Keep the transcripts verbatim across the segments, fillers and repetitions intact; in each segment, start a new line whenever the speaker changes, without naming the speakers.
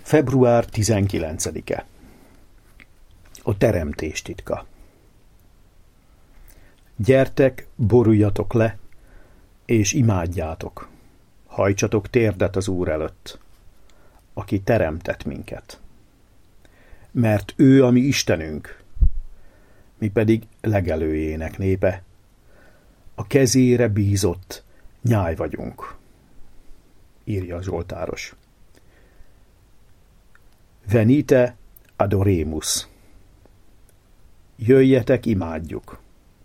február tizenkilencedike. A teremtés titka. Gyertek, boruljatok le, és imádjátok. Hajtsatok térdet az Úr előtt, aki teremtett minket. Mert ő a mi Istenünk, mi pedig legelőjének népe. A kezére bízott nyáj vagyunk, írja a zsoltáros. Venite adoremus. Jöjjetek, imádjuk.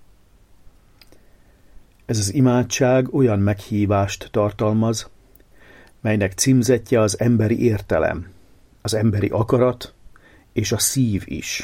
Ez az imádság olyan meghívást tartalmaz, melynek címzetje az emberi értelem, az emberi akarat és a szív is.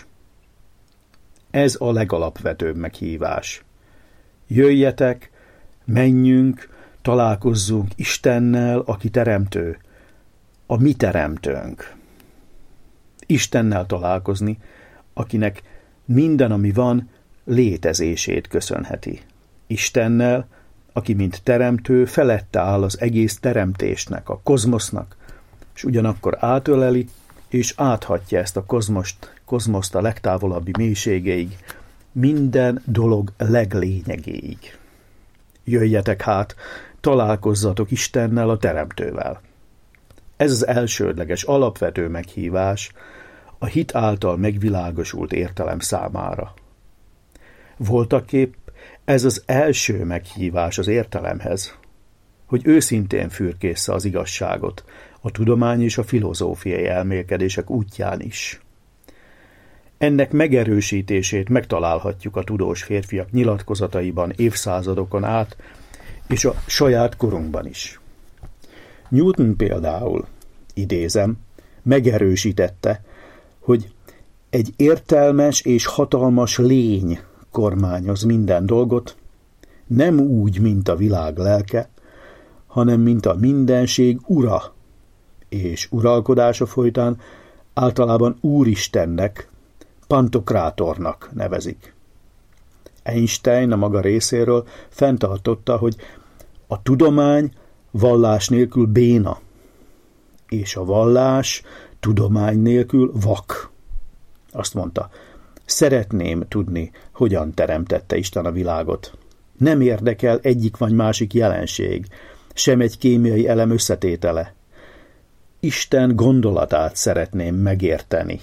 Ez a legalapvetőbb meghívás. Jöjjetek, menjünk, találkozzunk Istennel, aki teremtő, a mi teremtőnk. Istennel találkozni, akinek minden, ami van, létezését köszönheti. Istennel, aki mint teremtő felette áll az egész teremtésnek, a kozmosznak, és ugyanakkor átöleli, és áthatja ezt a kozmost, kozmoszt a legtávolabbi mélységéig, minden dolog leglényegéig. Jöjjetek hát, találkozzatok Istennel, a teremtővel. Ez az elsődleges, alapvető meghívás a hit által megvilágosult értelem számára. Voltaképp ez az első meghívás az értelemhez, hogy őszintén fürkészze az igazságot a tudomány és a filozófiai elmélkedések útján is. Ennek megerősítését megtalálhatjuk a tudós férfiak nyilatkozataiban évszázadokon át, és a saját korunkban is. Newton például, idézem, megerősítette, hogy egy értelmes és hatalmas lény kormányoz minden dolgot, nem úgy, mint a világ lelke, hanem mint a mindenség ura, és uralkodása folytán általában Úristennek, Pantokrátornak nevezik. Einstein a maga részéről fenntartotta, hogy a tudomány vallás nélkül béna, és a vallás tudomány nélkül vak. Azt mondta, szeretném tudni, hogyan teremtette Isten a világot. Nem érdekel egyik vagy másik jelenség, sem egy kémiai elem összetétele. Isten gondolatát szeretném megérteni.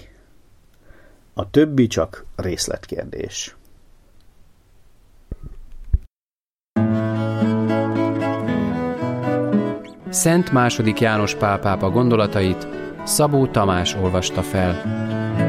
A többi csak részletkérdés.
Szent második János Pál pápa gondolatait Szabó Tamás olvasta fel.